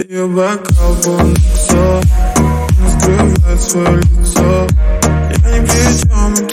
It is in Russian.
Ее бокал полный ксов, не скрывает свое лицо. Я ни при чем,